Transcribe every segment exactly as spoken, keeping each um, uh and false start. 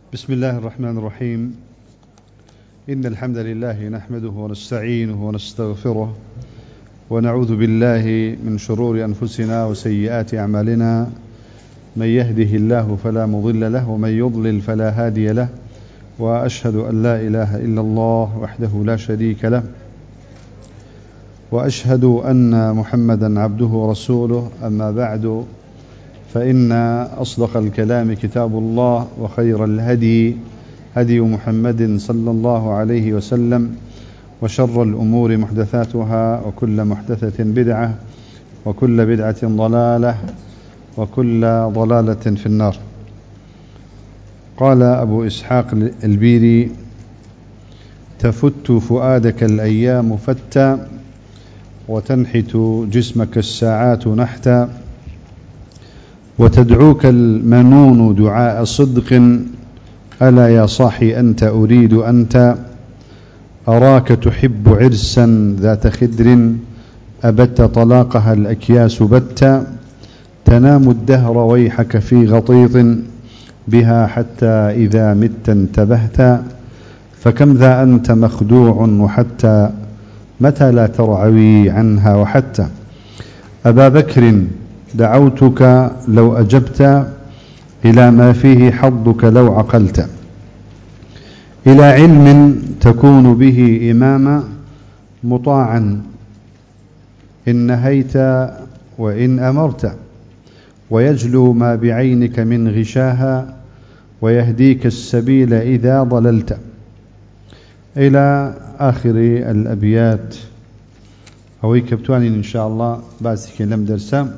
بسم الله الرحمن الرحيم. إن الحمد لله نحمده ونستعينه ونستغفره ونعوذ بالله من شرور أنفسنا وسيئات أعمالنا، من يهده الله فلا مضل له ومن يضلل فلا هادي له، وأشهد أن لا إله إلا الله وحده لا شريك له، وأشهد أن محمدا عبده ورسوله. أما بعد، فإن أصدق الكلام كتاب الله، وخير الهدي هدي محمد صلى الله عليه وسلم، وشر الأمور محدثاتها، وكل محدثة بدعة، وكل بدعة ضلالة، وكل ضلالة في النار. قال أبو إسحاق البيري: تفت فؤادك الأيام فتا، وتنحت جسمك الساعات نحتا، وتدعوك المنون دعاء صدق، ألا يا صاحي أنت أريد أنت، أراك تحب عرسا ذات خدر، أبت طلاقها الأكياس بتا، تنام الدهر ويحك في غطيط بها حتى إذا مت انتبهت، فكم ذا أنت مخدوع وحتى متى لا ترعوي عنها وحتى، أبا بكر دعوتك لو أجبت، إلى ما فيه حظك لو عقلت، إلى علم تكون به إماما، مطاعا إن نهيت وإن أمرت، ويجلو ما بعينك من غشاها، ويهديك السبيل إذا ضللت، إلى آخر الأبيات. أوي كبتواني إن شاء الله باسك لم درسا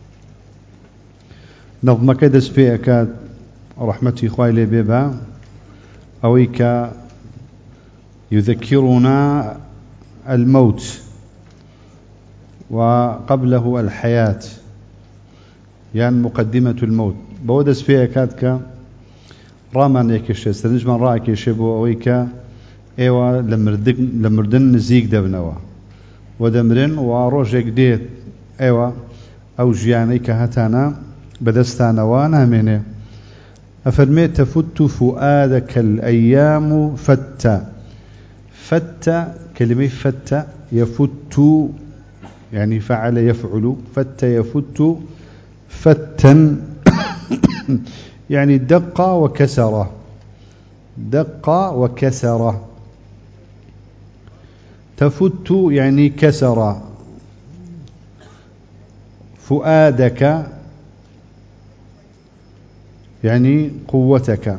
نظم كدس بيئك رحمتي خوالي بيبا، أويك يذكرنا الموت وقبله الحياة، يعني مقدمة الموت. بودس بيئكاتك رامان يكشي سرنج من رأيك يشبه أويك ايوا لمردن نزيق دبنوا ودمرن وروجك ديت ايوا او جيانيك هتانا بدستانا وانا منه. أفرميت: تفت فؤادك الأيام فتا. فتا كلمة فتا يفت يعني فعل يفعل، فت يفت فتا يعني دق وكسر، دق وكسر. تفت يعني كسر فؤادك يعني قوتك.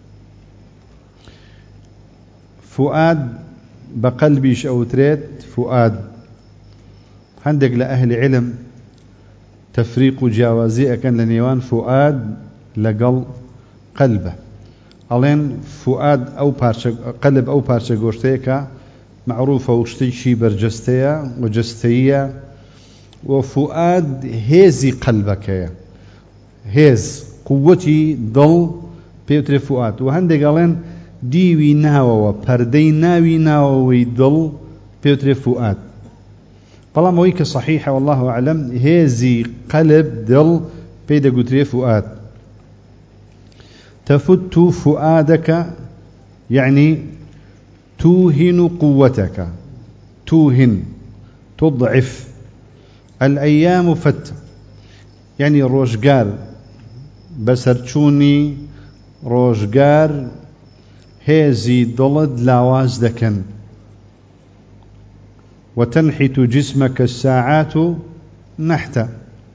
فؤاد بقلبيش أو تريد فؤاد. عندك لأهل علم تفريق جوازي أكن لنيوان فؤاد لقل قلبه. ألين فؤاد أو بارشة قلب أو بارشة قوشتيك معروفة وشتي شي برجستية وجستية، وفؤاد هيزي قلبك، هيز قوتي ضل بيوتري فؤاد. وهندق قالين ديوي ناوة پردي ناوي ناوي ضل بيوتري فؤاد. طالما مويك صحيحة والله أعلم، هيزي قلب ضل بيدا قوتري فؤاد. تفت فؤادك يعني توهن قوتك، توهن تضعف. الأيام فت يعني روشقار بسرچوني روشقار هيزي ضلد لاواز دكن. وتنحت جسمك الساعات نحتا.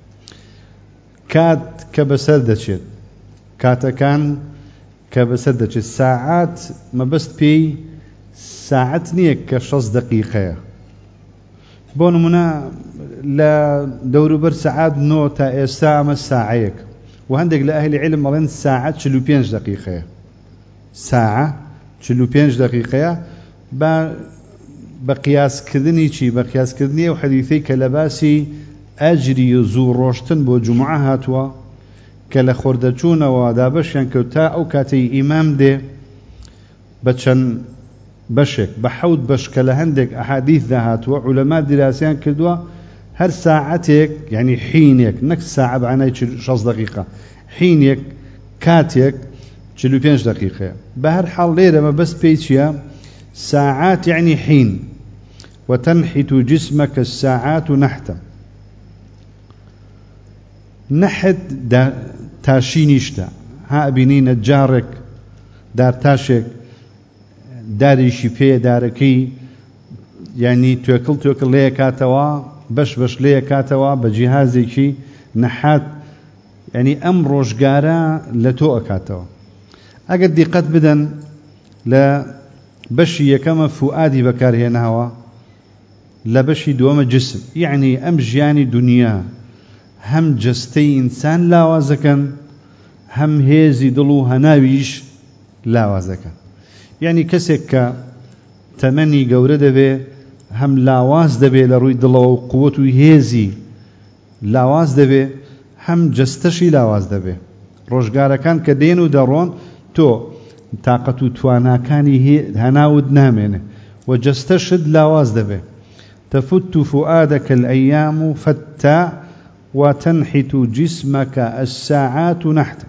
كات كبسردشت كاتا كان كبسردشت الساعات ما بس بي ساعتني كشص دقيقة بونمنا لا دور بر ساعات نوتا الساعة الساعيك. وهندق لأهل علم مرين ساعة شلو بينج دقيقة، ساعة شلو بينج دقيقة با بقياس كذني شي بقياس كذني وحديثي كلباسي أجري زور روشتن بو جمعة هاتوا كلا خردجون ودابش يعني كوتا أو كاتي إمام دي بتشن بشك بحود بش كلا هندك أحاديث ذهات وعلماء دراسيان كدوا هر ساعتك يعني حينك نك ساعة بعناي شص دقيقة، حينك كاتك چلو پێنج دقيقة بهر حال ليرة ما بس بيتشيا ساعات يعني حين وتنحت جسمك الساعات نحتا نحت دا تاشينيشتا ها بيني نجارك دار تاشك داري شفيه داركي يعني توكل توكل ليه كاتوا بش بش ليه كاتوا بجهازي شي نحات يعني أم روشجارا لتو أكاتوا أجد دقت بدن لا بشي كما فؤادي بكار هنا هوا لا بشي دوام جسم يعني أم جياني دنيا هم جستي إنسان لا وازكن هم هيزي دلو هناويش لا وازكن يعني كسك تمني جورة دبي هم لاواز دبي لروي دلو قوته هيزي لاواز دبي هم جستشي لاواز دبي روشگارا كان كدينو دارون تو طاقة توانا كاني هناود نامنه وجستشد لاواز دبي تفت فؤادك الأيام فتا وتنحت جسمك الساعات نحتا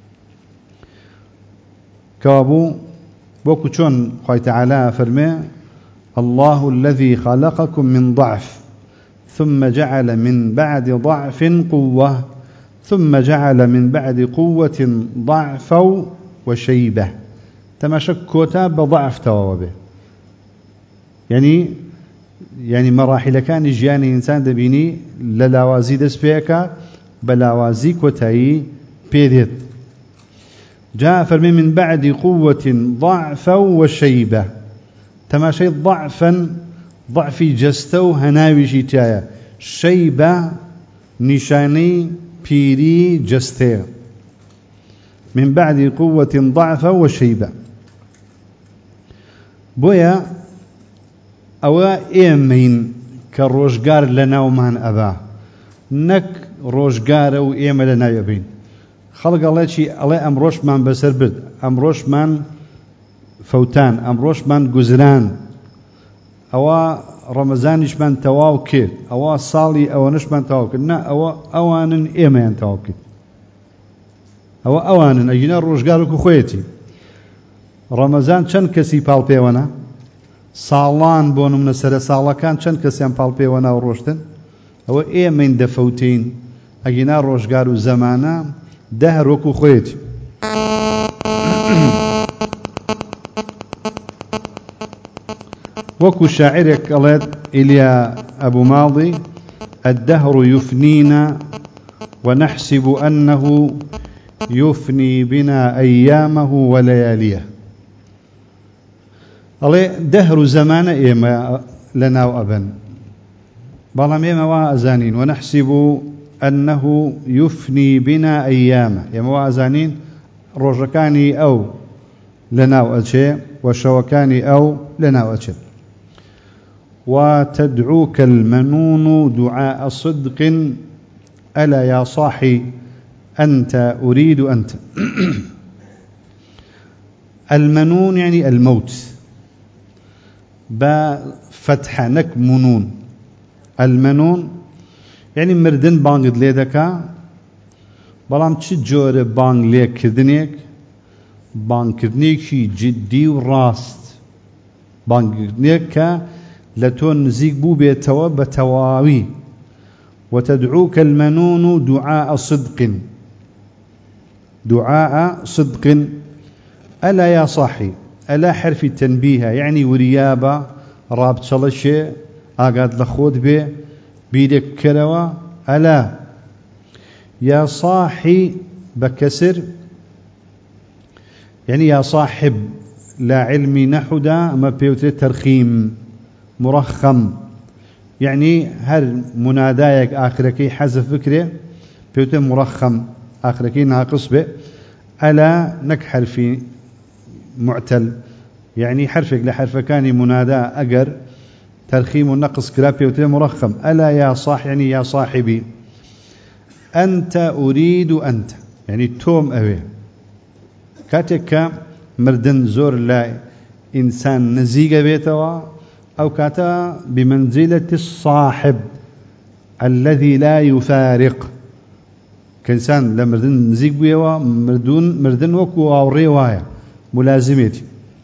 كابو بوكو چون خوي تعالى فرمي الله الذي خلقكم من ضعف ثم جعل من بعد ضعف قوة ثم جعل من بعد قوة ضعفا وشيبة تماشك كوتا بضعف توابه يعني يعني مراحل كان جياني إنسان دبيني للاوازي دس بيكا بلاوازي كوتاي بيدت جاء فرمي من بعد قوة ضعفا وشيبة تماشي ضعفا ضعفي جستو هناوي جيتايا شيبة نشاني بيري جستير من بعد قوة ضعفا وشيبة بويا أوا إيمين كروجار لنا ومان أبا نك روجار أو إيم لنا يبين خلق الله شيء الله أمروش من بسر برد أمروش من فوتان أمروش من جزران أوا رمضانش من تواو كيت أوا صالي أو نش من تواو كيت نا أوا أوان إيمان تواو كيت أوا أوان أجينا روجارك خويتي رمضان چەند کەسی پاڵپێوەنە ساڵان بۆ نمونە سەرە ساڵەکان چەند کەسیان پاڵپێوەنە و ڕۆشتن ئەوە ئێمەین دەفەوتین ئەگینا ڕۆژگار و زەمانە دەهر وەکو خۆیەتی وەکو شاعرێک ئەڵێت ئیلیا ئەبو ماڵی الدهر يفنينا ونحسب أنه يفني بنا أيامه ولياليه الله دهر زمان إيما لنا وأبن بلام إيما وأزانين ونحسب أنه يفني بنا أيامه إيما وأزانين رجكاني أو لنا وأشي وشوكاني أو لنا وأشي وتدعوك المنون دعاء صدق ألا يا صاحي أنت أريد أنت المنون يعني الموت بفتحة نك منون المنون يعني مردن بانغد ليدكا بلام چه جور بانغ ليك كردنيك بانغ كردنيك شي جدي وراست بانغ كردنيك كا لتون نزيق بو بيتوا بتواوي وتدعوك المنون دعاء صدق دعاء صدق ألا يا صاحي ألا حرف التنبيه يعني وريابة رابط شلشي أقاد لخود به بيدك كروا ألا يا صاحي بكسر يعني يا صاحب لا علمي نحدا ما بيوتر ترخيم مرخم يعني هر منادايك آخركي حذف فكره بيوتر مرخم آخركي ناقص به ألا نك حرفي معتل يعني حرفك لحرفكاني منادى أجر ترخيم النقص كرابي وتل مرخم ألا يا صاح يعني يا صاحبي أنت أريد أنت يعني توم أوي كاتك مردن زور لا إنسان نزيق بيتوا أو كاتا بمنزلة الصاحب الذي لا يفارق كإنسان لمردن نزيق بيوا مردون مردن وكو أو رواية ملازمتي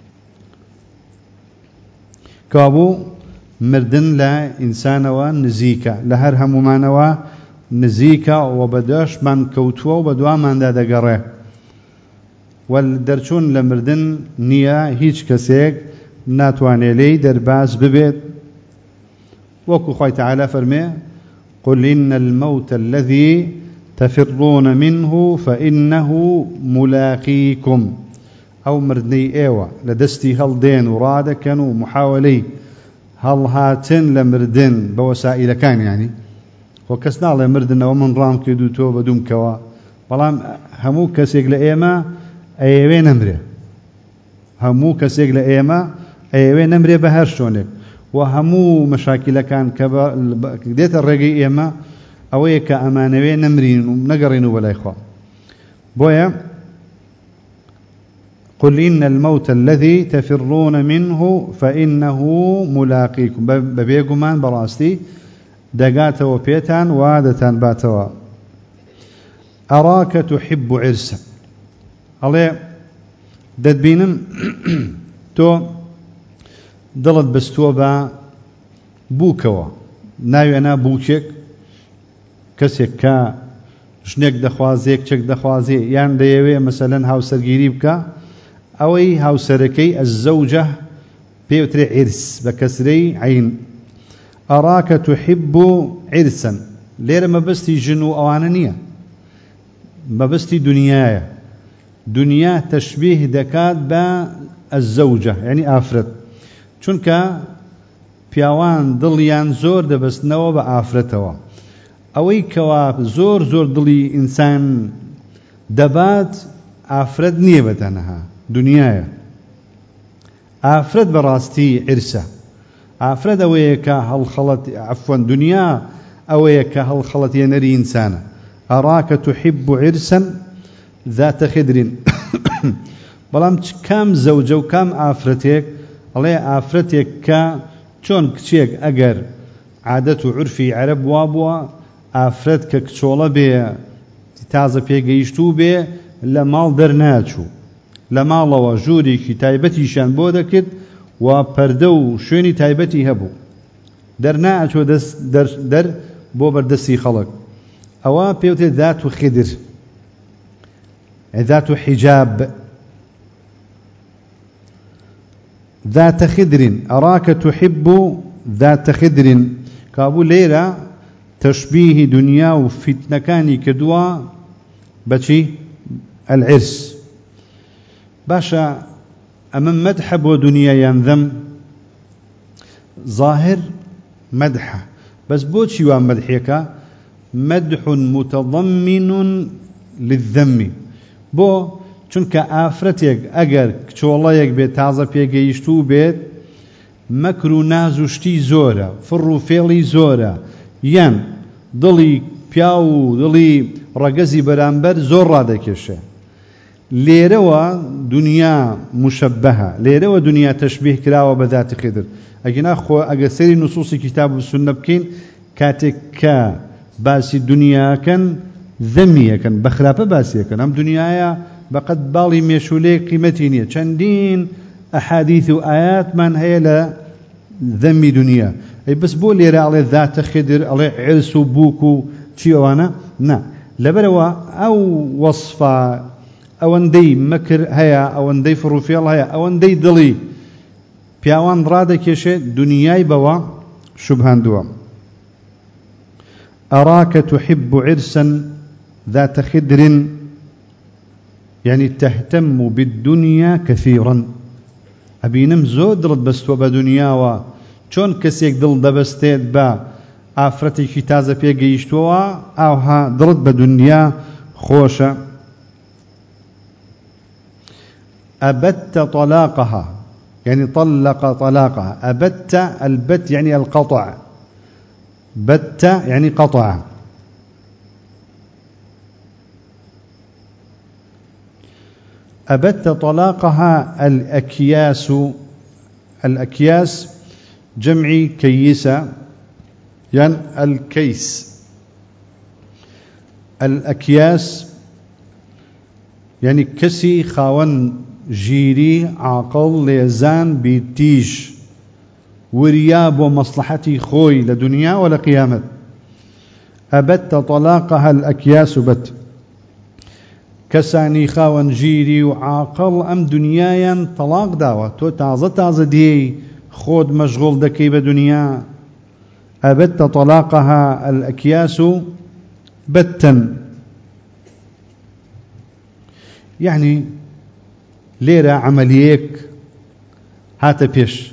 كابو مردن لا إنسان ونزيكا لهر همومانوا نزيكا وبداش من كوتوا وبدوا من دا دقره والدرچون لمردن نيا هيج كسيك ناتواني لي درباز ببيت وكو خوي تعالى فرمي قل إن الموت الذي تفرون منه فإنه ملاقيكم أو مردني إيوة لدستي هل دين ورادة كانوا محاولي هل هاتن لمردن بوسائل كان يعني وكسنا الله مردن ومن رام كدو توبة دوم كوا بلام همو كسيق لإيما أيوين نمري همو كسيق لإيما أيوين نمري بهرشونك وهمو مشاكل كان كبا ديت الرقي إيما أويك أمانوي نمرين ونقرين ولا إخوة بويا قل إن الموت الذي تفرون منه فإنه ملاقيكم ببيقمان براستي دقات وبيتان وادتان باتوا أراك تحب عرسا عليه ددبينم تو دلت بستوبا بوكوا ناوي أنا بوكيك كسيك كا شنك دخوازيك چك دخوازي يعني ديوي مثلا هاو سرگيري بكا أوي هاو سركي الزوجة بيوتري عرس بكسري عين أراك تحب عرسا ليرة ما بستي جنو أوانانية ما بستي دنيايا دنيا تشبيه دكات با الزوجة يعني آفرت چونك بياوان دليان زور دبستنوا بآفرتوا أوي كوا زور زور دلي إنسان دبات آفرت نيبتنها دنيايا آفرت براستي عرسة آفرت أويك هالخلط عفوا دنيا أويك هالخلط ينري إنسانا أراك تحب عرسا ذات خدر بلام كم زوجة وكم آفرتك الله آفرتك كا چون كتشيك أجر عادة عرفي عرب وابوا آفرتك كتشولا بي تازة بيجيشتو بي لمال درناتشو لمال وجوري كي تايبتي شان بودكت وبردو شوني تايبتي هبو درناتشو دس در در بو بردسي خلق أوا بيوتي ذات خدر ذات حجاب ذات خدر أراك تحب ذات خدر كابو ليرة تشبيه دنيا وفتنة كاني كدوا بشي العرس باشا أمام مدح ودنيا ينذم ظاهر مدح بس بوشي وان مدحيك مدح متضمن للذم بو چونك آفرتك اگر كچولايك بيت تازه بيگيشتو بيت مكرو نازوشتي زورا فرو فيلي زورا ين ضلي بياو ضلي رقزي برامبر زور رادكشه ليروا دنيا مشبهة ليروا دنيا تشبيه كراوة بذات خدر اگه ناخو اگه سري نصوص كتاب السنة بكين كاتك باسي دنيا كان ذمية كان بخلافة باسية كان هم دنيايا بقد بالي ميشولي قيمتينية چندين أحاديث وآيات من هي لا ذمي دنيا أي بس بو ليرا على ذات خدر على عرس وبوكو تشيوانا نا لبروا أو وصفة أو اندي مكر هيا أو اندي فروفيال هيا أو اندي دلي بياوان رادا كيشي دنياي بوا شبهان دوا أراك تحب عرسا ذات خدر يعني تهتم بالدنيا كثيرا أبينم زود رد بس وبا دنيا چون كسيك دل دبستيت با آفرتي كتازة بيجيشتوا أوها درد بدنيا خوشة أبت طلاقها يعني طلق طلاقها أبت البت يعني القطع بت يعني قطع أبت طلاقها الأكياس الأكياس جمع كيسة يعني الكيس الأكياس يعني كسي خاون جيري عاقل ليزان بيتيج ورياب ومصلحتي خوي لدنيا ولا قيامة. أبت طلاقها الأكياس بت كساني خاون جيري وعاقل أم دنيايا طلاق داوة تو تازة تازة دي خود مشغول دكي بدنيا. أبت طلاقها الأكياس بتا يعني ليرة عمليك هاتا بيش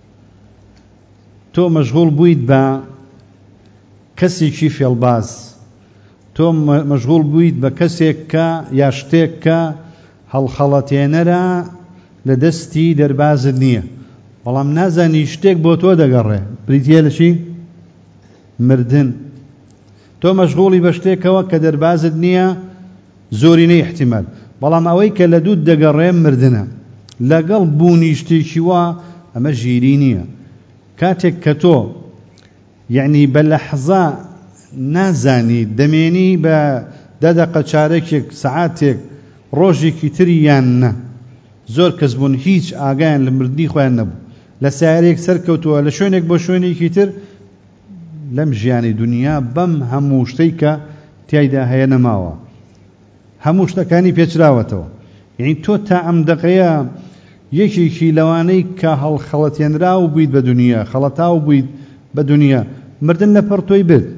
تو مشغول بويد با كسي شي الباز تو مشغول بويد با كسي كا ياشتيك كا هالخلطين را لدستي درباز النية والله منازا نيشتيك بوتو دقره بريتيا لشي مردن تو مشغولي بشتيك وكا درباز النية زوريني احتمال بەڵام ئەوەی کە لە دوود دەگەڕێ مردنە لەگەڵ بوونی شتێکی وا ئەمە ژیری نییە. کاتێک کە تۆ یعنی بە لەحزە نازانی دەمێنی بە دە دەقە چارەکێک سەعاتێک ڕۆژێکی تری یان نە زۆر کەس بوون هیچ ئاگایان لە مردنی خۆیان نەبوو لە سایرێک سەرکەوتووە لە شوێنێک بۆ شوێنێکی تر لەم ژیانی دنیا بەم هەموو شتەی کە تیایدا هەیە نەماوە هەموو شتەکانی پێچراوەتەوە. یعنی تۆ تا ئەم دەقەیە یەکێکی لەوانەی کە هەڵخەڵەتێنراو بوویت بە دنیا خەڵەتاو بوویت بە دنیا مردن لە پەڕ تۆی برد.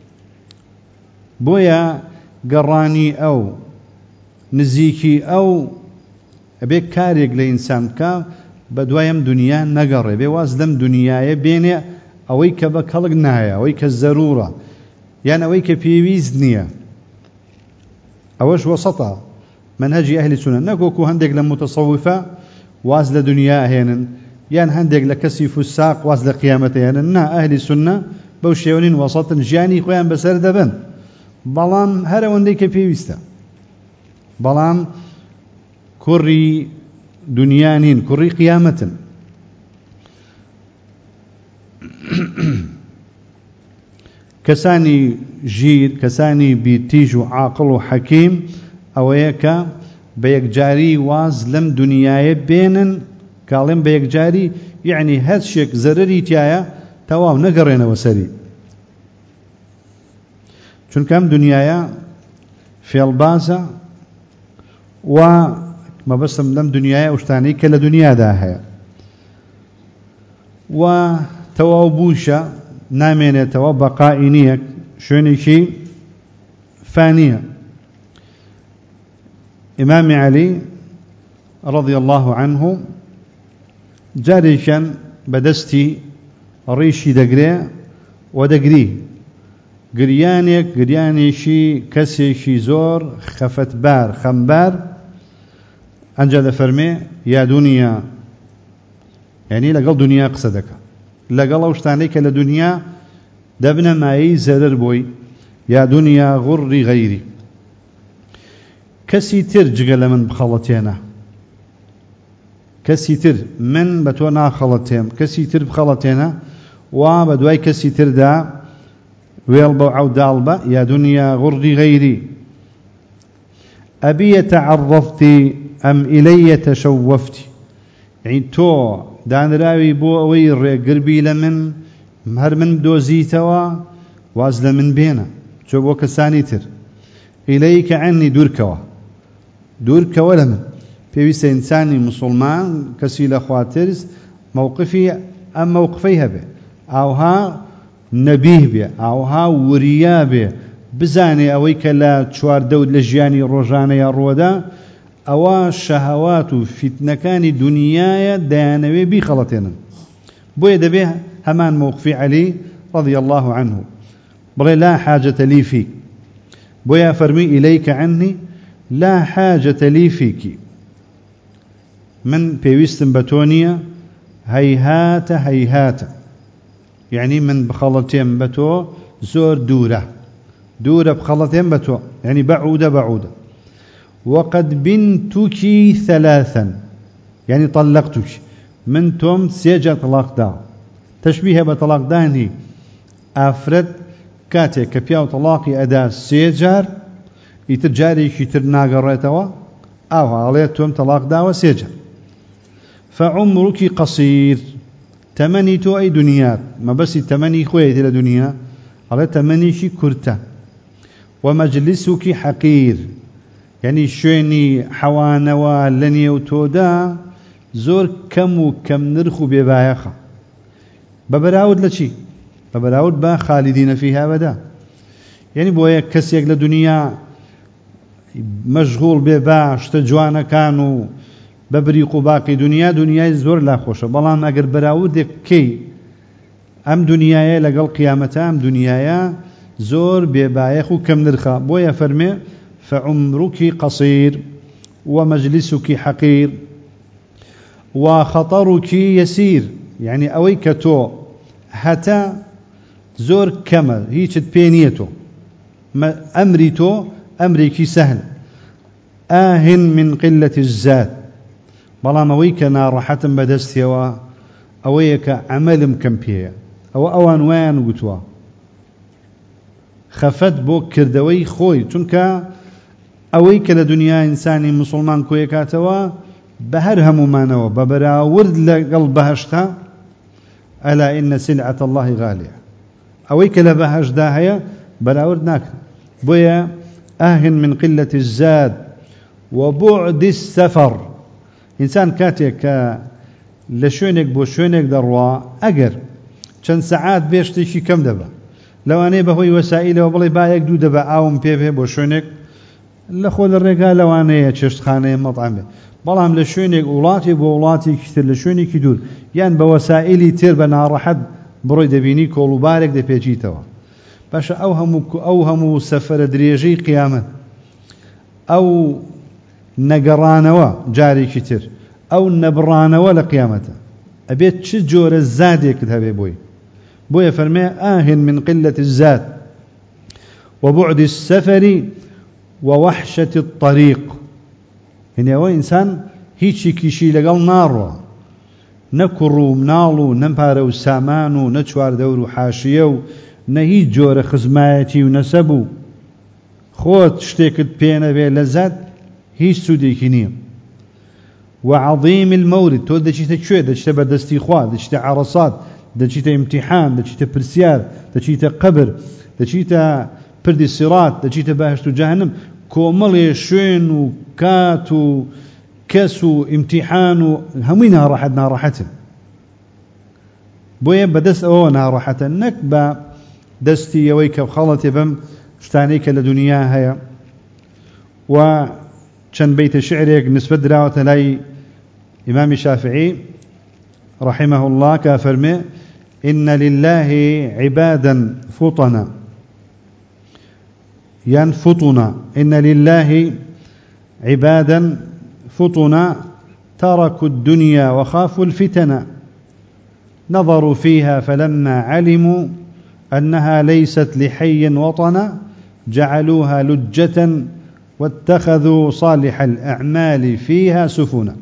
بۆیە گەڕانی ئەو نزیکی ئەو ئەبێ کارێک لە ئینسان بکە بە دوایم دنیا نەگەڕێ بێ واز لەم دنیاە بێنێ ئەوەی کە بە کەڵک نایە ئەوەی کە زەرورە یان ئەوەی کە پێویست نییە. ئەوەش وەسەتە منهەجی ئەهلی سونە نەکۆکو هەندێک لە متەسەوفە واز لە دنیا هێنن یان هەندێک لە کەسی فوساق واز لە قیامەت هێنن. نا ئەهلی سونە بەو شێوەنین وەسەتن ژیانی خۆیان بەسەر دەبن بەڵام هەر ئەوەندەی کە پێویستە بەڵام کوڕی دنیا نین کوڕی قیامەتن. کەسانی ژیر کەسانی بیتیژ و عاقڵ و حەکیم ئەوەیە کە بە یەکجاری واز لەم دنیاە بێنن کاڵێم بە یەکجاری یعنی هەر شێک زەرەری تایە تەواو نەگەڕێنەوە سەری چونکە ئەم دنیاە فێڵبازە و مەبەستم لەم دنیاە ئەو شتانەی کە لە دنیادا هەیە و تەواو بووشە نامێنێتەوە بەقائی نییە شوێنێکی فانیە. ئیمامی عەلی رضی الله عنه جارێکیان بەدەستی ڕیشی دەگرێ و دەگری گریانێک گریانێکی کەسێکی زۆر خەفەتبار خەمبار ئەنجا دەفەرمێ یا دنیا یعنی لەگەڵ دنیا قسە دەکە لەگەڵ ئەو شتانەی کە لە دنیا دەبنە مایی زەرەر بۆی یا دنیا غوڕی غەیری کەسی تر جگە لە من بخەڵەتێنە کەسی تر من بە تۆ ناخەڵەتێم کەسی تر بخەڵەتێنە وا بە دوای کەسی تردا وێڵ بە عەو داڵ بە یا دنیا غوڕی غەیری ئەبیە تەعەڕەفتی ئەم ئیلەیە تەشەوەفتی یعنی تۆ دانراوی بۆ ئەوەی ڕێگربی لە من هەر من دۆزیتەوە واز لە من بێنە چۆ بۆ کەسانی تر ئیلەیکە عنی دوورکەوە دوورکەوە لە من. پێویستە ئینسانی موسڵمان کەسی لە خواترس مووقفی ئەم مووقفەی هەبێ ئاوها نەبیه بێ ئاوها وریا بێ بزانێ ئەوەی کە لە چواردەوت لە ژیانی ڕۆژانە یا ڕۆدا ئەوە شەهەوات و فیتنەکانی دنیاە دەیانەوێ بیخەڵەتێنن. بۆیە دەبێ هەمان مووقفی عەلی رضی الله عنه بڵێ لا حاجەتە لی فیک بۆیە فەرمی ئیلەیکە عنی لا حاجەتە لی فیکی من پێویستم بە تۆ نییە هەیهاتە هەیهاتە یعنی من بخەڵەتێم بە تۆ زۆر دوورە دوورە بخەڵەتێم بە تۆ یعنی بەعودە بەعودە. وقد بنتك ثلاثا يعني طلقتك من توم سيجا طلاق دا تشبيه بطلاق داني أفرد كاتي كبياو طلاقي أدا سيجار يتجاري كتر ناقريتوا أو عليتهم طلاق داوة سيجا. فعمرك قصير تمني تو أي دنيات ما بس تمني خوية إلى دنيا على تمني شي كرتا. ومجلسك حقير يعني شويني حوانوا لني وتودا زور كم وكم نرخو ببايخة ببراود لشي ببراود با خالدين فيها أبدا. يعني بويا كسيك لدنيا مشغول بباش تجوانا كانوا ببريقوا باقي دنيا دنيا زور لا خوشة بلان اگر براودك كي ام دنيايا لقل قيامتا ام دنيايا زور ببايخ وكم نرخا. بويا فرمي فعمرك قصير ومجلسك حقير وخطرك يسير يعني اويك تو حتى زور كمل هيك بينيتو امري تو امريكي سهل. آهن من قلة الزاد بلا مويك نارحة بدستيوا اويك عمل مكمبيه او اوان وان قتوا خفت بو كردوي خوي تنكا اويك لدنيا انساني مسلمان كويكاتوا بهرهم مانوا ببرا ورد لقلب بهشتا ألا إن سلعة الله غالية اويك لبهش داهية بلا ورد ناك. بويا آهن من قلة الزاد وبعد السفر إنسان كاتيك لشونك بو شونك دروا أجر چند ساعات بيشتشي كم دبا لو أنا بهوي وسائله وبلي بايك دو دبا أوم بيه بو شونك لخول الرجال لو أنا تشست خانة مطعمه بلام لشونك أولاتي بولاتي كتير لشونك يدور يعني بوسائلي تير بنا رحد بروي دبيني كولو بارك دبيجي توا باش أوهم أوهم سفر دريجي قيامة أو نقرانوا جاري كتير أو نبرانوا لقيامته أبيت شجور الزاد كذا بوي بوي فرمي آهن من قلة الزاد وبعد السفر ووحشة الطريق. يعني هو إنسان هيتشي كيشي لقل نارو نكرو منالو نمبارو سامانو نتشوار دورو حاشيو نهي جور خزماتي ونسبو خوت شتيكت بينا بي لزاد هيش سودي كنيم. وعظيم المورد تو دشيت شوي دشيت بدستي خوا دشيت عرصات دشيت امتحان دشيت برسيار دشيت قبر دشيت بردي الصراط دشيت بهشت جهنم كومل شوين وكاتو كسو امتحان همينها راحتنا راحتنا بوين بدس او راحتنا نكبه دستي يويك وخلط بم شتانيك لدنيا هيا. و كان بيت شعرك نسبة دراوة لاي إمام الشافعي رحمه الله كافرمي إن لله عبادا فطنا ينفطنا إن لله عبادا فطنا تركوا الدنيا وخافوا الفتن نظروا فيها فلما علموا أنها ليست لحي وطنا جعلوها لجة واتخذوا صالح الأعمال فيها سفنا.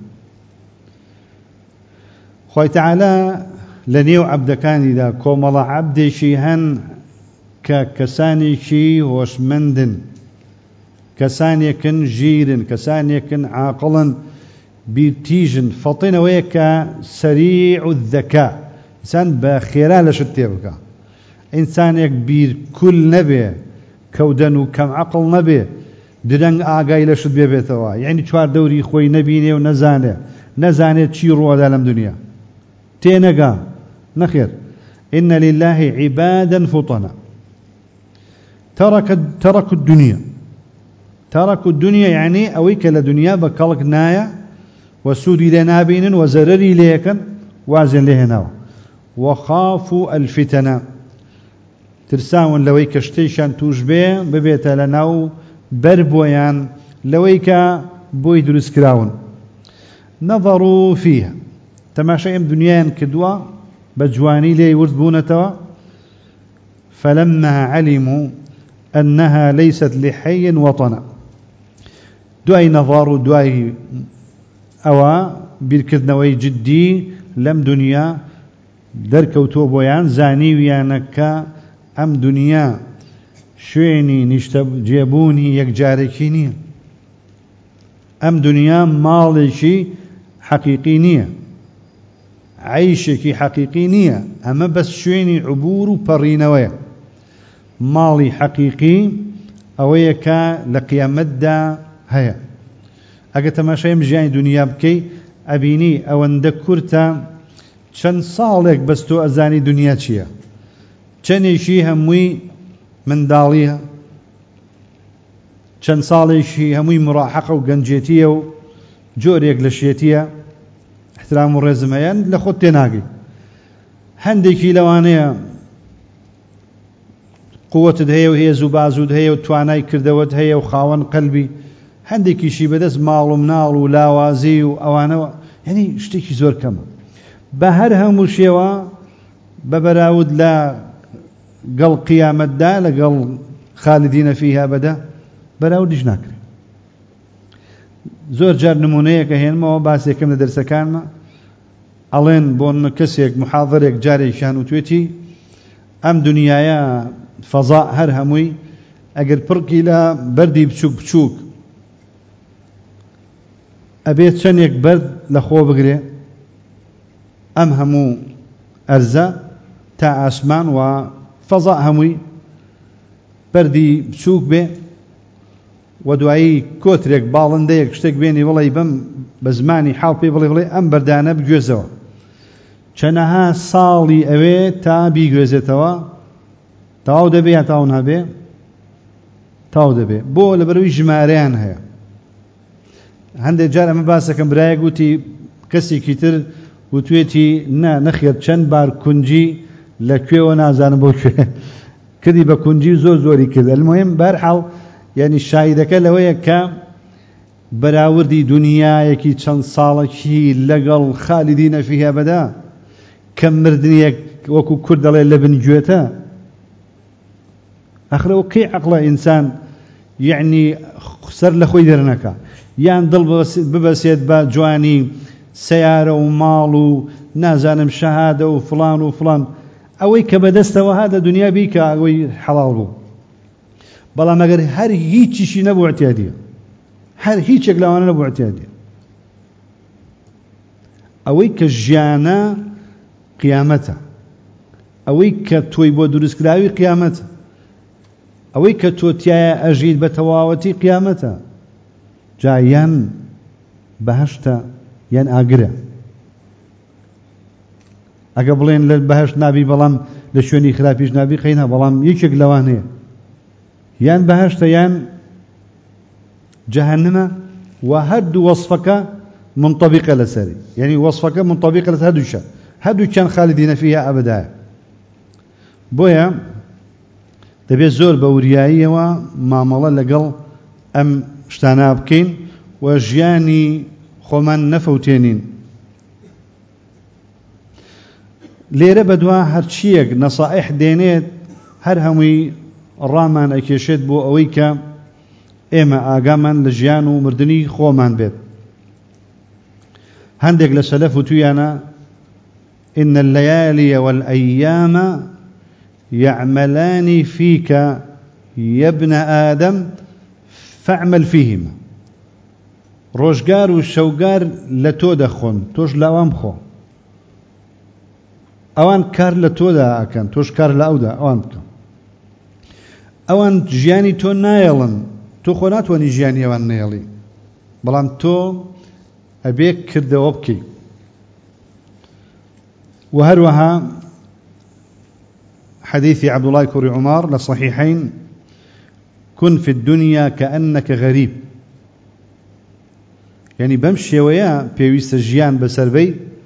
خوي تعالى لنيو عبد كان إذا كومل عبد شيهن ككساني شي وشمندن كساني كن جيرن كساني كن عاقلا بيتيجن فطين ويك سريع الذكاء إنسان بخيرا لشتيبك إنسان يكبير كل نبي كودن وكم عقل نبي درنگ آگاهی لشد بيبيتوا يعني چوار دوري خوي نبينه ونزانه نزانه چي رو عالم دنيا تينگا نخير. إن لله عبادا فطنا ترك ترك الدنيا تركوا الدنيا يعني أويك لدنيا بكالك نايا وسودي لنابين وزرري ليكن وازن لهنا وخافوا الفتنة ترساون لويك شتيشان توجبه ببيت لناو بربويان لويك بوي دروس كراون نظروا فيها تماشيهم دنيان كدوا بجواني لي ورثبونتوا فلما علموا أنها ليست لحي وطنا دواي نظار دواي أوا بالكذنوي جدي لم دنيا دركو توبويان زاني ويانك أم دنيا شوێنی نیشتە جێبوونی یەکجارێکی نییە. ئەم دنیا ماڵێکی حەقیقی نییە، عەیشێکی حەقیقی نییە، ئەمە بەس شوێنی عبور و پەڕینەوەیە. ماڵی حەقیقی ئەوەیە کە لە قیامەتدا هەیە. ئەگە تەماشای ژیانی دنیا بکەی ئەبینی ئەوەندە کورتە، چەند ساڵێک بەس تۆ ئەزانی دنیا چییە، چەندێکی هەمووی منداڵیە، چەند ساڵێکی هەمووی مڕاحەقە و گەنجێتیە و جۆرێک لە شێتیە، احترام و ڕێزمەیان لە خۆت تێناگەی. هەندێکی لەوانەیە قووەتت هەیە و هێز و بازوود هەیە و توانای کردەوەت هەیە و خاوەن قەلبی، هەندێکیشی بەدەست ماڵ و مناڵ و لاوازی و ئەوانەوە، یعنی شتێکی زۆر کەمە. بە هەر هەموو شێوە بە بەراورد لە گەڵ قیامەتدا لەگەڵ خالدینە فیها بەدا بەراوردیش ناکرێت. زۆر جار نمونەیەکە هێنمەوە باسێکم لە دەرسەکانمە، ئەڵێن بۆ کەسێک محاضرێک جارێکیان وتوێتی ئەم دنیاە فەزا هەر هەمووی ئەگەر پڕکی لە بەردی بچووک بچووک ئەبێت چەندێک بەرد لە خۆ بگرێ، ئەم هەموو ئەرزە تا ئاسمان و فەزا هەمووی بەردی بچووک بێ و دوایی کۆترێک باڵندەیەک شتێک بێنی بڵێ بەم بە زمانی حاڵ پێ بڵێ بڵێ ئەم بەردانە بگوێزەوە، چەنەها ساڵی ئەوێ تا بیگوێزێتەوە، تەواو دەبێ یا تاو نابێ؟ تاو دەبێ. بۆ لەبەرەوەی ژمارەیان هەیە. هەندێک جار ئەمە باسەکەم برایە گوتی کەسێکی تر وتوێتی نا نەخێر چەند بار کونجی لەکوێوە نازانم بۆ کوێ کردی بە کونجی زۆر زۆری کرد. المهم بەرحاڵ یعنی شایدەکە لەوەیە کە بەراوردی دنیایەکی چەند ساڵێکی لەگەڵ خالیدینە فیها بەدا کە مردنیەک وەکو کورد دەڵێ لە بن گوێتە. ئەخرەوە کەی عەقڵە ئینسان یعنی سەر لە خۆی دەرنەکە یان دڵ ببەسێت بە جوانی سەیارە و ماڵ و نازانم شەهادە و فڵان و فڵان، ئەوەی کە بەدەستەوە هاتە دنیا بی کە ئەوەی حەڵاڵ بوو. بەڵام ئەگەر هەر هیچیشی نەبوو اعتیادیە، هەر هیچێک لەوانە نەبوو اعتیادیە، ئەوەی کە ژیانە قیامەتە، ئەوەی کە تۆی بۆ دروستکراوی قیامەتە، ئەوەی کە تۆ تایە ئەژیت بە تەواوەتی قیامەتە. جا یان بەهەشتە یان ئاگرە. ئەگە بڵێن لە بەهەشت نابی بەڵام لە شوێنی خراپیش نابی خەینە، بەڵام یەکێک لەوانەیە یان بەهەشتە یان جەهەنەمە و هەردوو وەصفەکە منطەبیقە لەسەری، یعنی وەصفەکە منطەبیقە لەسەر هەردووشە، هەردووکیان خالدینە فیها ئەبەدایە. بۆیە دەبێت زۆر بە وریاییەوە مامەڵە لەگەڵ ئەم شتانە بکەین و ژیانی خۆمان نەفەوتێنین. لێرە بەدوا هەرچیەک نەسائح دێنێت هەر هەمووی ڕامان ئەکێشێت بۆ ئەوەی کە ئێمە ئاگامان لە ژیان و مردنی خۆمان بێت. هەندێک لە سەلەف وتویانە إن الليالي والأيام يعملان فيك يا ابن آدم فاعمل فيهما. ڕۆژگار و شەوگار لە تۆ دەخۆن، تۆش لەوان بخۆ. ئەوان کار لە تۆدا ئەکەن، تۆش کار لە ئەودا ئەوان بکەن. ئەوان ژیانی تۆ نایەڵن، تۆ خۆ ناتوانانی ژیانی ئەوان نێڵی، بەڵام تۆ ئەبێ کردەوە بکەی. و هەروەها حديث عبد الله كوري عمر لصحيحين كن في الدنيا كأنك غريب، يعني بمشي ويا بيويست جيان بسربي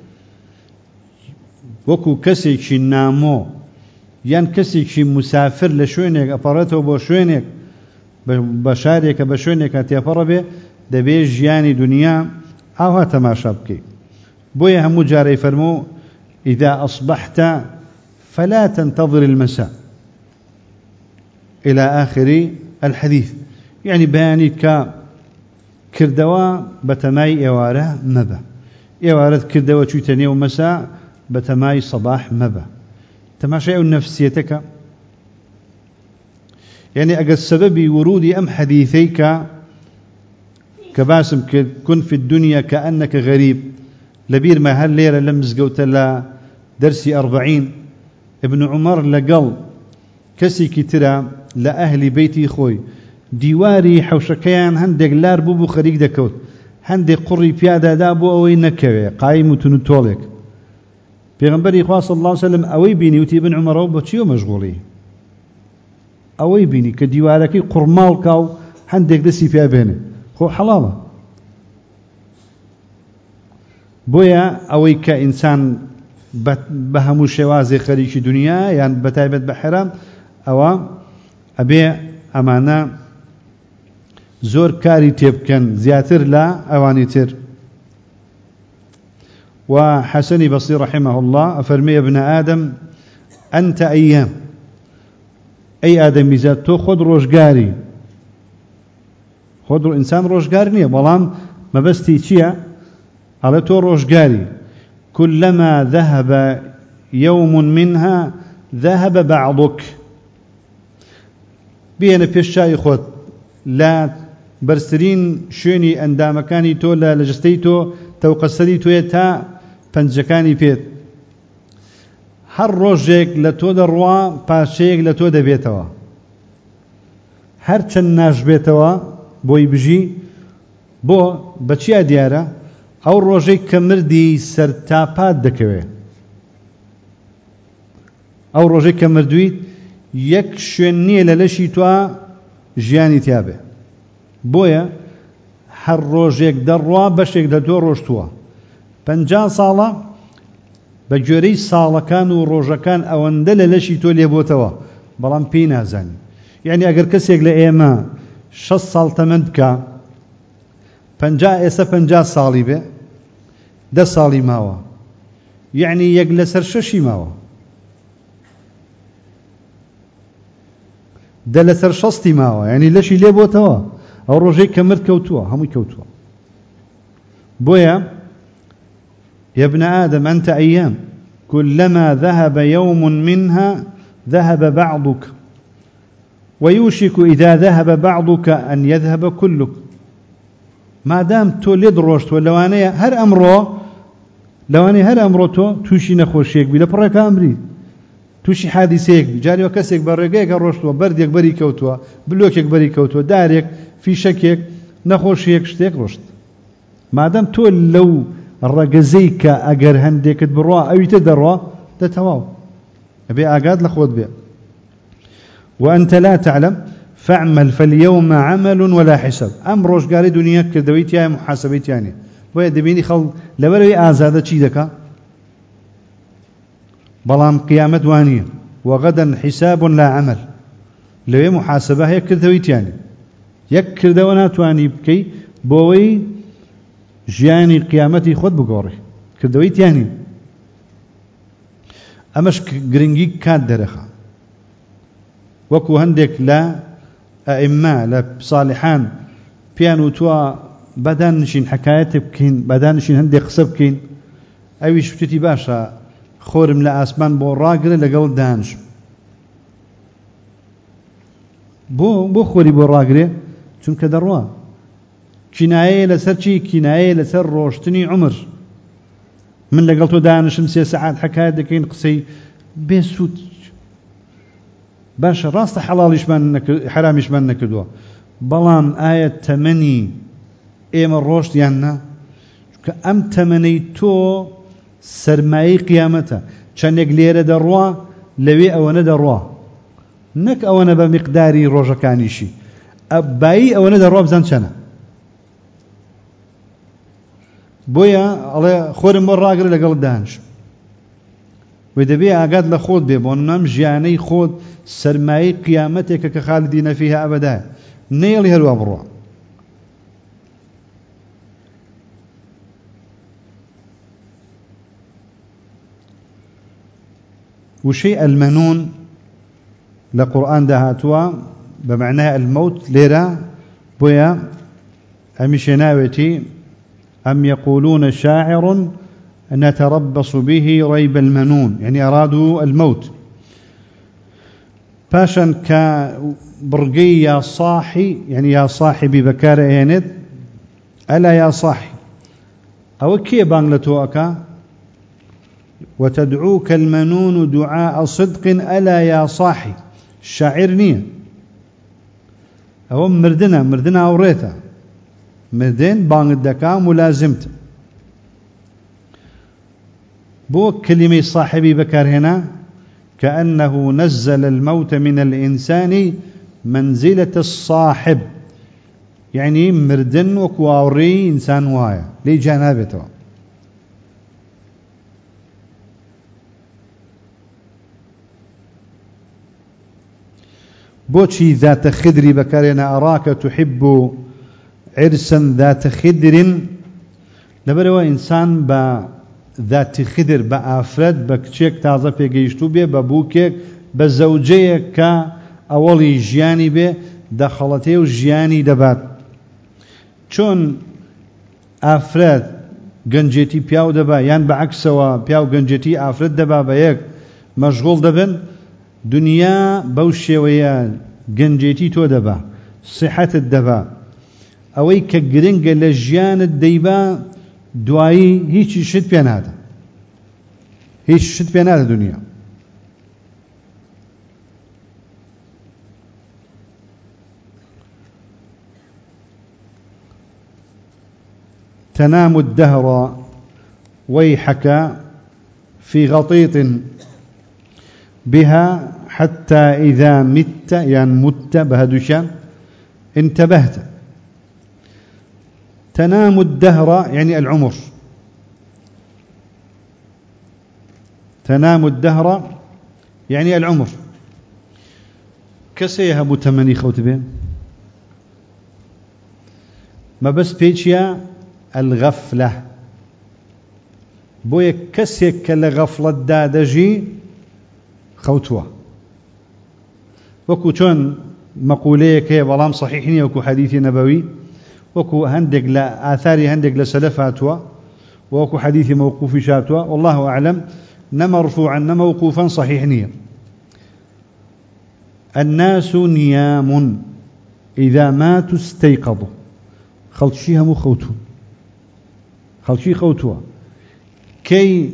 وكو كسيكي نامو يان كسيكي مسافر لشوينك أبارته بشوينك بشاريك بشوينك تيفربي دبي جياني دنيا أو هات ما شابكي. بويا همو جاري فرمو إذا أصبحت فلا تنتظر المساء إلى آخر الحديث. يعني بياني ك كردوا بتماي إواره مبا، إوارة كردوا تشوتني ومساء بتماي صباح مبا. تماشى نفسيتك يعني أجل سبب ورود أم حديثيك كباسم كن في الدنيا كأنك غريب لبير ما هل ليلة لمز قوت لا درسي أربعين ابن عمر لقل كسي كترى لأهل بيتي خوي ديواري حوشكيان هندق لار بوبو خريق دكوت هندق قري بيادا دابو أوي نكوي قايم تنطولك پیغمبر إخوة صلى الله عليه وسلم أوي بيني وتي ابن عمر وبتشيو مشغولي أوي بيني كديواركي قرمال كاو هندق دسي فيها بيني خو حلاله بويا أوي كإنسان بهمو شوازي خريج دنيا يعني بتايبت بحرام أو أبي أمانة زور كاري تبكن زياتر لا أوانيتر. وحسن بصير رحمه الله أفرمي ابن آدم أنت أيام أي آدم بذات تو خد روشقاري خد إنسان روشقاري نية بلان ما بس تيشيا على تو روشقاري كلما ذهب يوم منها ذهب بعضك بينا بيشاي خد لا برسرين شوني اندامكاني تو لا لجستيتو توقسري تو تا پنجكاني بيت هر روجيك لتو دروا پاشيك لتو دبيتوا هر چن ناش بيتوا بوي بجي بو بچيا ديارة او روجيك كمردي سرتاپات دكوي او روجيك كمردويت يك شوني للشي توا جياني تيابه بويا هر روجيك دروا بشيك لتو روجتوا پنجا ساڵە بە گوێرەی ساڵەکان و ڕۆژەکان ئەوەندە لە لەشی تۆ لێبۆتەوە بەڵام پێی نازانی یعنی ئەگەر کەسێک لە ئێمە شەش ساڵ تەمەند بکە پەنجا ئێستا پەنجا ساڵی بێ دە ساڵی ماوە یعنی یەک لەسەر شەشی ماوە دە لەسەر شەستی ماوە یعنی لەشی لێبۆتەوە ئەو ڕۆژەی کە مرد کەوتووە هەمووی کەوتووە بۆیە يا ابن آدم أنت أيام كلما ذهب يوم منها ذهب بعضك ويوشك إذا ذهب بعضك أن يذهب كلك ما دام تولد روشت ولوانيا هر أمره لواني هر أمره تو توشي نخوشيك بلا برك أمري توشي حادثيك جاري وكسيك برقيك روشت وبرديك بري كوتوا بلوكيك بري كوتوا داريك في شكيك نخوشيك شتيك روشت ما دام تول لو الرجزيك أجر هنديك بروا أو يتدروا تتواو أبي أجاد لخود بيه وأنت لا تعلم فاعمل فاليوم عمل ولا حساب أم روش قاري دنيا كدويت يا محاسبيت يعني ويا دبيني خل لبروي آزادة شيء ذكا بلام قيامة وانية وغدا حساب لا عمل لو محاسبة هي كدويت يعني يكر دوانات واني بكي بوي جياني قيامتي خود بقوري كردويت يعني أمش جرينجي كاد درخا وكو هندك لا أئمة لا صالحان بيانو توا بدان نشين حكايات بكين بدان نشين هندك خصب كين أي شفتي باشا خورم لا أسمان بو راقر لقول دانش بو بو خوري بو راقر چونك دروا كناية لسر شي كناية لسر روشتني عمر من لقلتو دانشم سي ساعات حكاية دكين قصي بيسوت باش راست حلاليش من حراميش من نكدوا بلام آية تمني ايم الروشت يانا كأم تمني تو سرماي قيامته چنك ليرة دروا لوي او ندروا نك او نبا مقداري روجا كانيشي اباي او ندروا بزان چنه بويا الله خورم براقر لقل دانش ودبي أقاد لخود بيبونم جاني خود سرماي قيامتك كخالدين فيها أبدا نيلي هلو بروا وشيء المنون لقرآن دهاتوا بمعنى الموت ليرا بويا أمشناوتي أم يقولون شاعر نتربص به ريب المنون يعني أرادوا الموت باشن كبرقي يا صاحي يعني يا صاحبي بكار ايند ألا يا صاحي أو كي بانغلتوكا وتدعوك المنون دعاء صدق ألا يا صاحي شاعرني أو مردنا مردنا أوريتا مردين بانغ الدكا ملازمت بو كلمة صاحبي بكار هنا كأنه نزل الموت من الإنسان منزلة الصاحب يعني مردن وكواوري إنسان وايا لي جانبته بوشي ذات خدر بكارنا أراك تحب عرسا ذات خدر لبروا إنسان با ذات خدر بأفراد بكتشيك تازا في جيشتو بي ببوكيك بزوجيك كأولي جياني بي دخلته وجياني دبات چون أفراد گنجيتي بياو دبا يان بعكسوا بياو گنجيتي أفراد دبا بيك مشغول دبن دنيا بوشي ويا گنجيتي تو دبا صحة الدبا اوي كگرنگ لجيان الديبا دعائي هيچ شد بيان هذا هيچ شد بيان هذا دنيا تنام الدهر ويحك في غطيط بها حتى إذا مت يعني مت بهدوشان انتبهت تنام الدهر يعني العمر تنام الدهر يعني العمر كسيها متمني خوت به ما بس بيتشيا الغفلة بويا كسيك لغفلة دادجي خوتوا وكو چون مقولة كي ظلام صحيحني وكو حديث نبوي وكو هندق لا آثاري هندق لسلفاتوا وكو حديث موقوف شاتوا والله أعلم نمرفوعا نموقوفا صحيحني الناس نيام إذا ماتوا استيقظوا خلشيها مخوتوا خلشي خوتوا كي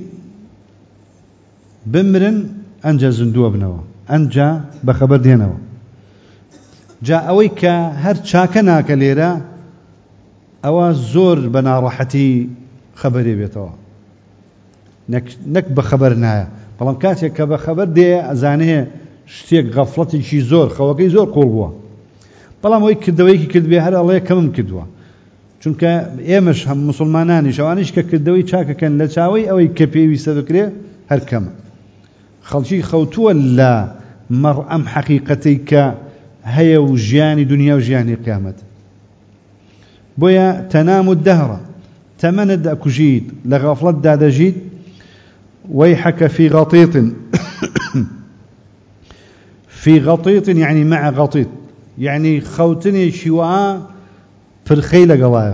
بمرن أنجا زندوه بنوا أنجا بخبر دينوا جاء أويك هر شاكنا كليرا أو زور بنا راحتي خبري بيتوا نك نك بخبرنا بلام كاتك بخبر دي أزانه شتيك غفلتي شي زور خواكي زور قولوا بلام أويك كدويك كدبي هر الله كم كدوا چونك ئێمەش هەم مسلمانانی شەوانیش کە کردەوەی چاکەکەن لە چاوەی ئەوەی کە پێویستە بکرێ هەر کەمە خەڵکی خەوتووە لە مەڕ ئەم حەقیقەتەی کە هەیە و ژیانی دنیا و ژیانی قیامەت بۆیە تەنام الدەهڕ تەمەنت ئەکوژیت لە غەفڵەتدا دەژیت ويحك في غطيط في غطيط يعني مع غطيط يعني خوتني شواء فرخي لقلايا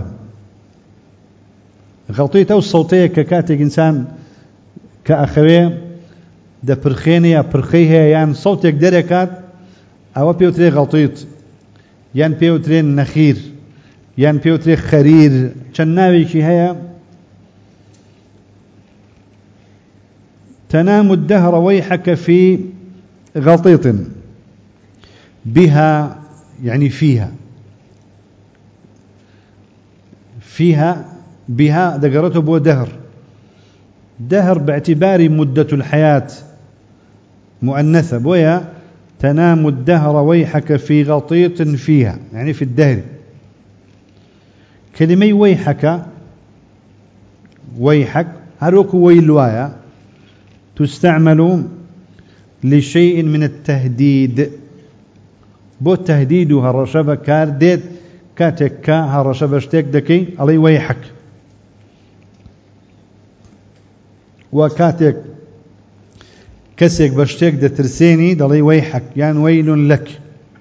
غطيت أو الصوتية ككاتك إنسان كأخوي ده فرخيني يا فرخيها يعني صوتك دركات أو بيوتري غطيت يعني بيوتري نخير يعني بيوتري خرير شناوي شي هيا تنام الدهر ويحك في غطيط بها يعني فيها فيها بها دقرته بو دهر دهر باعتبار مدة الحياة مؤنثة بويا تنام الدهر ويحك في غطيط فيها يعني في الدهر كلمة ويحك ويحك هروك ويلوايا تستعمل لشيء من التهديد بو التهديد هالرشبة كارديد كاتك كا هالرشبة اشتك دكي علي ويحك وكاتك كسيك بشتك دترسيني دلي ويحك يعني ويل لك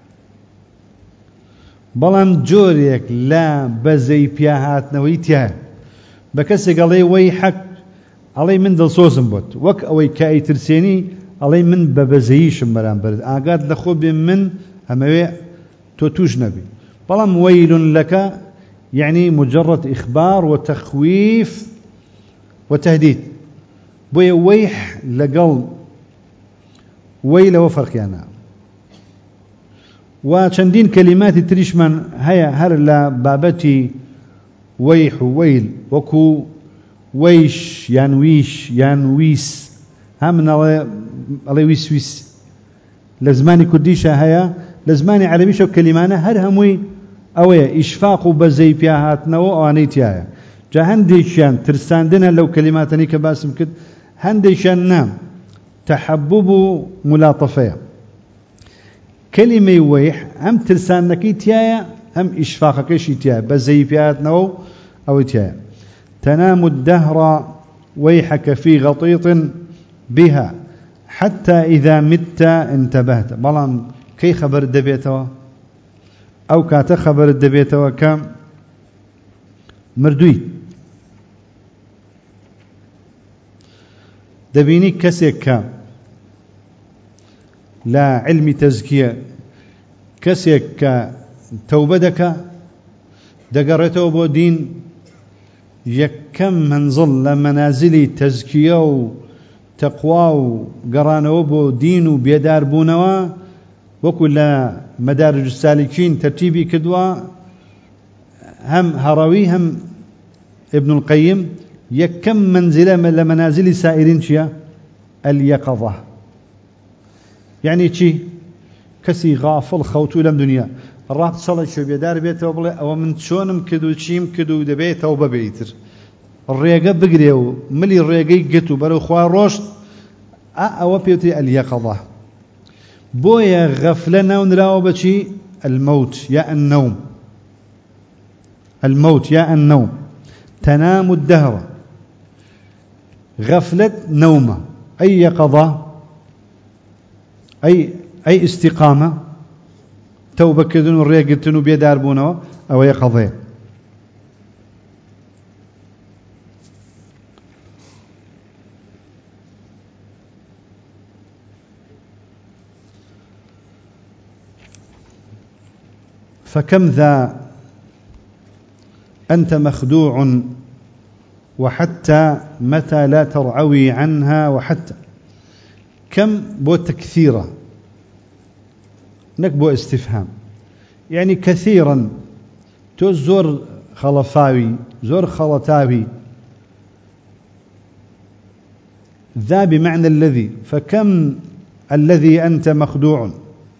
بلان جوريك لا بزي بياهات نويتها بكسيك علي ويحك علي من دل صوصن بوت وك اوي كاي ترسيني علي من ببزيشم برام برد آقاد لخوب من هموي توتوش نبي بلام ويل لك يعني مجرد إخبار وتخويف وتهديد بوي ويح لقل ويل وفرق يعني وشندين كلمات تريشمان هيا هر لا بابتي ويح ويل وكو ويش يانويش يانويس هم على ويس ويس لزماني كرديشة هيا لزماني عربيشة وكلمانة هر هموي اوه اشفاق بزي بياهات نو انيتيا جا هنديشان ترساندنا لو كلماتني كباسم كد هنديشان نام تحبب ملاطفه كلمه ويح ام ترسانكي تيايا ام اشفاقك شيتيا بزي بياهات نو او تيايا تنام الدهر ويحك في غطيط بها حتى اذا مت انتبهت بلان كي خبر دبيتوا أو كاتا خبر الدبيت وكام مردوي دبيني كسيك لا علم تزكية كسيك توبدك دقرته بو دين يكم منزل لمنازل تزكية وتقوى وقرانه بو دين وبيدار بونوا وكل مدارج السالكين ترتيبي كدوا هم هروي هم ابن القيم يكم منزلة من لمنازل سائرين شيا اليقظة يعني شي كسي غافل خوتو لم دنيا الراب صلى شو بيدار بيته وبلا او من شونم كدو شيم كدو دبيته وببيتر الريقه بقريو ملي الريقي قتو برو خوا روش او بيوتي اليقظة بويا غفلنا ونراو بشي الموت يا النوم الموت يا النوم تنام الدهر غفلة نومة أي يقظة أي أي استقامة توبة كذن الرياقتن بيدار بونه أو يقظة فكم ذا أنت مخدوع وحتى متى لا ترعوي عنها وحتى كم بو تكثيرا نكبو استفهام يعني كثيرا تو زور خلفاوي زور خلطاوي ذا بمعنى الذي فكم الذي أنت مخدوع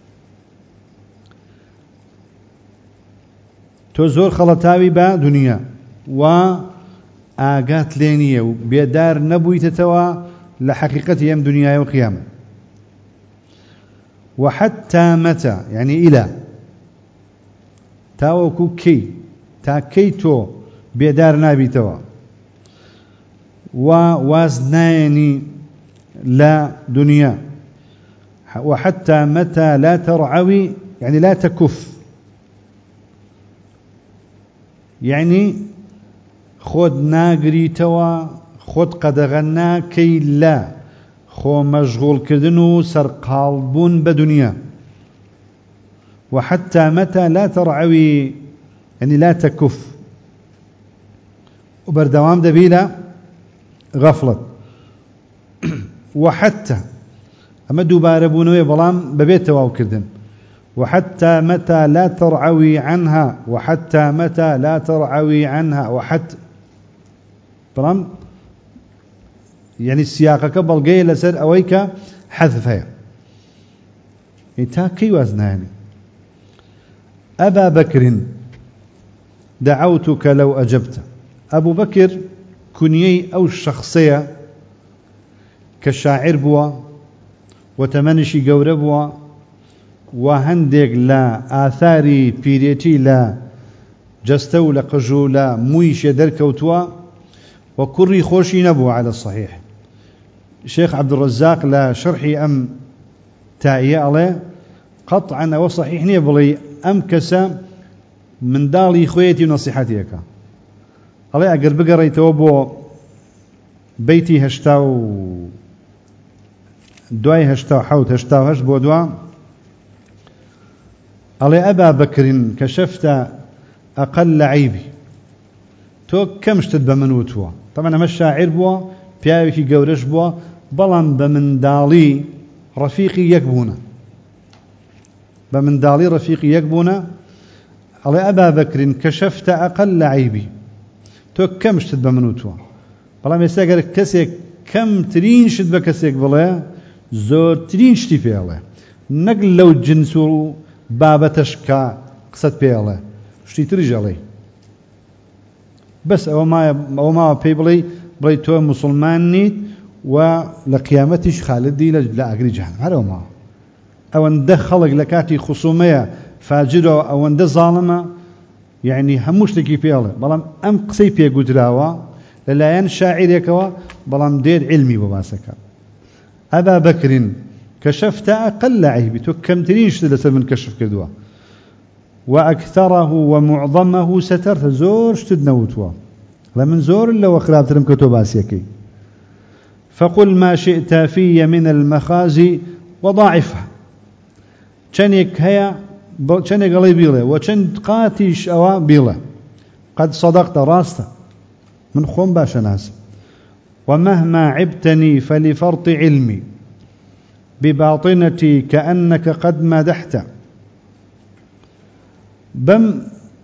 تو زور خلطاوي با دنيا و آقات لينية وبيدار نبوي تتوى لحقيقة يم دنيا وقيامة وحتى متى يعني إلى تاوكو كي تا كي تو بيدار نابي توا ووازناني لا دنيا وحتى متى لا ترعوي يعني لا تكف يعني خود ناقري توا خود قدغنا كي لا خو مشغول كردنو سرقالبون بدنيا وحتى متى لا ترعوي يعني لا تكف وبردوام دبيلا غفلت وحتى أما دوباره بونوي بلام ببيت تواو كردن وحتى متى لا ترعوي عنها وحتى متى لا ترعوي عنها وحتى بلام يعني السياق كبل جاي لسر أويك حذفها يتاكي وزناني أبا بكر دعوتك لو أجبت أبو بكر كنيي أو الشخصية كشاعر بوا وتمنشي قور بوا وهندق لا آثاري بيريتي لا جستو لقجو لا مويش دركوتوا وكري خوشي نبو على الصحيح الشيخ عبد الرزاق لا شرحي أم تائية عليه قطعا وصحيح نيبلي أم كسا من دالي خويتي ونصيحتيك عليه أقر بقري توبو بيتي هشتاو دواي هشتا حوت هشتا هش بودوا علي أبا بكر كشفت أقل عيبي تو كم اشتد بمنوتوا طبعا أما الشاعر بوا بياوكي قورش بوا بلان بمندالي رفيقي يكبونا بمندالي رفيقي يكبونا علي أبا بكر كشفت أقل عيبي تو كم اشتد بمنوتوا بلان يساقر كسيك كم ترين شد بكسيك بلا زور ترين شتي في الله نقل لو جنسو بابتشكا قصد في الله شتي تريج عليه بس أو ما أو ما بيبلي بريتو مسلمان نيت ولقيامتش خالدي لا أجري جهنم هذا ما أو أن ده خلق لكاتي خصومية فاجرة أو أن ده ظالمة يعني هموش لكي في الله بلام أم قصي في قدراوا لا ين شاعر يكوا بلام دير علمي بباسك أبا بكر كشفت أقل عيبي تو كم تريش لسر من كشف كدوا وأكثره ومعظمه سترت زور شتد نوتوا لمن زور إلا وخلاب ترم كتوباسيكي فقل ما شئت في من المخازي وضاعفها شنك هيا شنك علي بيله وشن قاتيش أوا بيله قد صدقت راسته من خوم باش ناس ومهما عبتني فلفرط علمي بباطنتي كأنك قد مدحت بم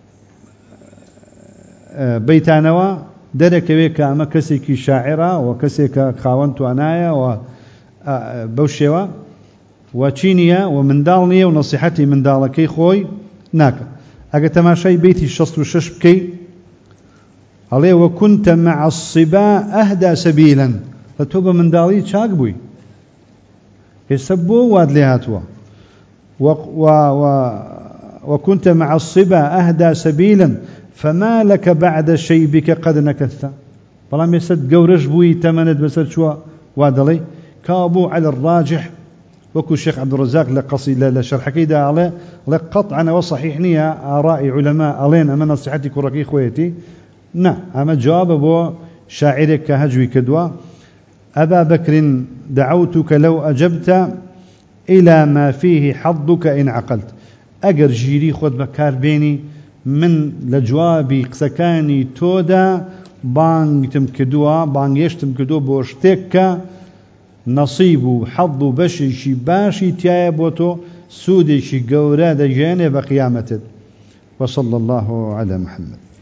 بيتانوا درك بك أما كسيك شاعرة وكسيك خاونت أنايا وبوشيوا وتشينيا ومن دالنيا ونصيحتي من دالكي خوي ناك أجتما شيء بيتي الشصت وشش بكي عليه وكنت مع الصبا أهدى سبيلا فتوب من دالي شاق بوي يسبوا واد لهاتوا و و و وكنت مع الصبا أهدى سبيلا فما لك بعد شيبك قد نكثت فلم يسد قورش بوي تمند بسد شو وادلي كابو على الراجح وكو الشيخ عبد الرزاق لقصيدة لشرح كيدا عليه لقطعا وصحيح نية آراء علماء علين أما نصيحتي كركي خويتي نعم أما جواب أبو شاعرك هجوي كدوا أبا بكر دعوتك لو أجبت إلى ما فيه حظك إن عقلت أجر جيري خد بكار بيني من لجوابي قسكاني تودا بانج تمكدوا بانج يشتمكدوا بوشتك نصيب حظ بشي شي باشي تيابوتو سودي شي قورا دجاني بقيامته وصلى الله على محمد.